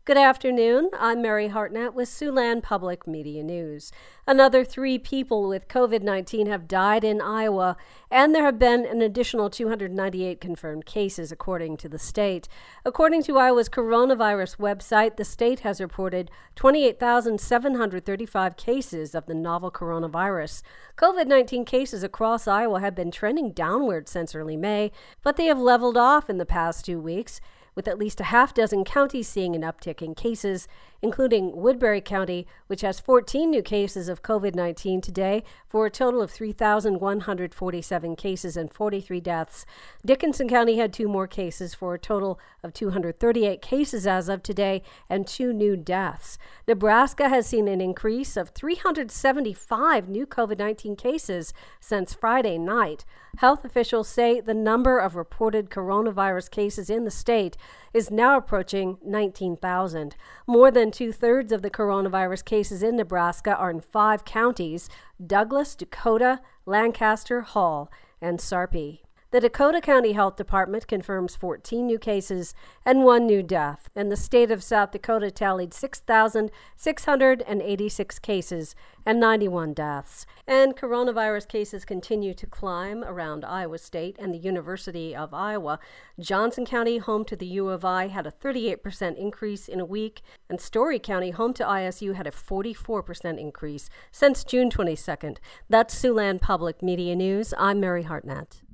Good afternoon. I'm Mary Hartnett with Siouxland Public Media News. Another 3 people with COVID-19 have died in Iowa, and there have been an additional 298 confirmed cases, according to the state. According to Iowa's coronavirus website, the state has reported 28,735 cases of the novel coronavirus. COVID-19 cases across Iowa have been trending downward since early May, but they have leveled off in the past 2 weeks, with at least a half dozen counties seeing an uptick in cases, including Woodbury County, which has 14 new cases of COVID-19 today, for a total of 3,147 cases and 43 deaths. Dickinson County had 2 more cases for a total of 238 cases as of today and 2 new deaths. Nebraska has seen an increase of 375 new COVID-19 cases since Friday night. Health officials say the number of reported coronavirus cases in the state is now approaching 19,000. More than 2/3 of the coronavirus cases in Nebraska are in 5 counties: Douglas, Dakota, Lancaster, Hall, and Sarpy. The Dakota County Health Department confirms 14 new cases and 1 new death, and the state of South Dakota tallied 6,686 cases and 91 deaths. And coronavirus cases continue to climb around Iowa State and the University of Iowa. Johnson County, home to the U of I, had a 38% increase in a week, and Story County, home to ISU, had a 44% increase since June 22nd. That's Siouxland Public Media News. I'm Mary Hartnett.